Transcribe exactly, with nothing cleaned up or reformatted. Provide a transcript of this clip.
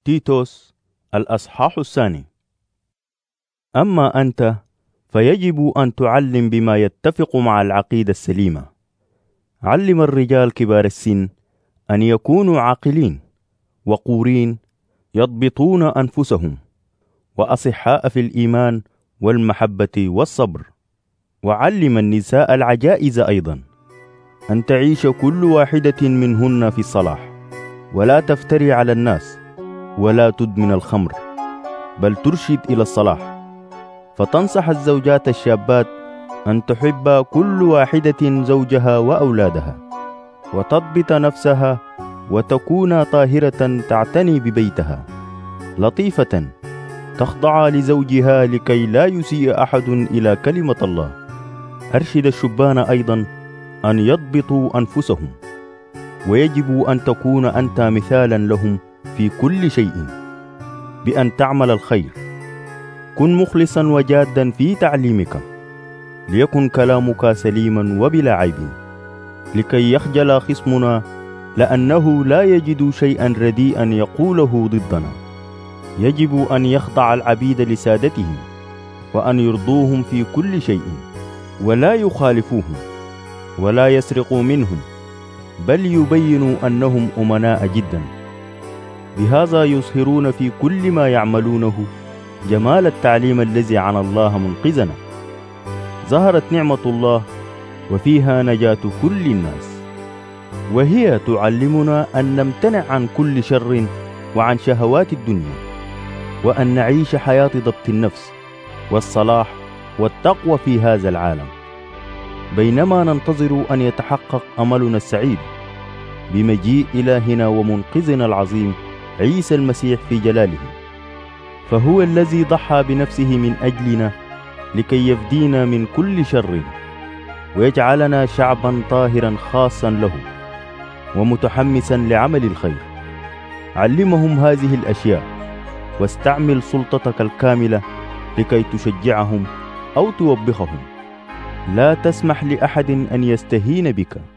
تيتوس الأصحاح الثاني. أما أنت فيجب أن تعلم بما يتفق مع العقيدة السليمة. علم الرجال كبار السن أن يكونوا عاقلين وقورين يضبطون أنفسهم وأصحاء في الإيمان والمحبة والصبر. وعلم النساء العجائز أيضا أن تعيش كل واحدة منهن في الصلاح، ولا تفتري على الناس، ولا تدمن الخمر، بل ترشد إلى الصلاح. فتنصح الزوجات الشابات أن تحب كل واحدة زوجها وأولادها، وتضبط نفسها، وتكون طاهرة تعتني ببيتها، لطيفة تخضع لزوجها لكي لا يسيء أحد إلى كلمة الله. أرشد الشبان أيضا أن يضبطوا أنفسهم، ويجب أن تكون أنت مثالا لهم في كل شيء بأن تعمل الخير. كن مخلصا وجادا في تعليمك، ليكن كلامك سليما وبلا عيب، لكي يخجل خصمنا، لأنه لا يجد شيئا رديئا يقوله ضدنا. يجب أن يخضع العبيد لسادتهم، وأن يرضوهم في كل شيء، ولا يخالفوهم، ولا يسرقوا منهم، بل يبينوا أنهم أمناء جدا. بهذا يظهرون في كل ما يعملونه جمال التعليم الذي عن الله منقذنا. ظهرت نعمة الله وفيها نجاة كل الناس، وهي تعلمنا أن نمتنع عن كل شر وعن شهوات الدنيا، وأن نعيش حياة ضبط النفس والصلاح والتقوى في هذا العالم، بينما ننتظر أن يتحقق أملنا السعيد بمجيء إلهنا ومنقذنا العظيم عيسى المسيح في جلاله. فهو الذي ضحى بنفسه من أجلنا لكي يفدينا من كل شر، ويجعلنا شعبا طاهرا خاصا له ومتحمسا لعمل الخير. علمهم هذه الأشياء، واستعمل سلطتك الكاملة لكي تشجعهم أو توبخهم. لا تسمح لأحد أن يستهين بك،